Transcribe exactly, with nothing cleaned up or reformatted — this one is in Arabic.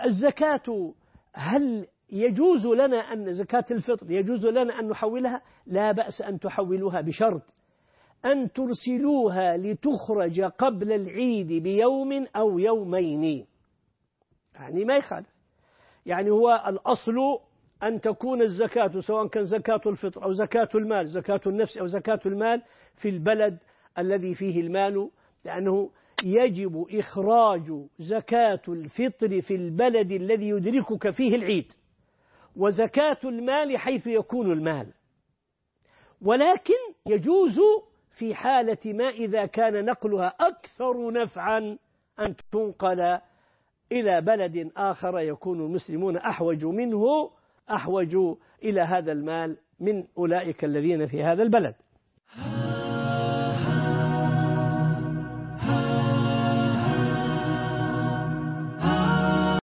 الزكاة هل يجوز لنا أن زكاة الفطر يجوز لنا أن نحولها؟ لا بأس أن تحولوها بشرط أن ترسلوها لتخرج قبل العيد بيوم أو يومين، يعني ما يخالف. يعني هو الأصل أن تكون الزكاة سواء كان زكاة الفطر أو زكاة المال، زكاة النفس أو زكاة المال، في البلد الذي فيه المال، لأنه يجب إخراج زكاة الفطر في البلد الذي يدركك فيه العيد، وزكاة المال حيث يكون المال. ولكن يجوز في حالة ما إذا كان نقلها أكثر نفعا أن تنقل إلى بلد آخر يكون المسلمون أحوج منه، أحوج إلى هذا المال من أولئك الذين في هذا البلد.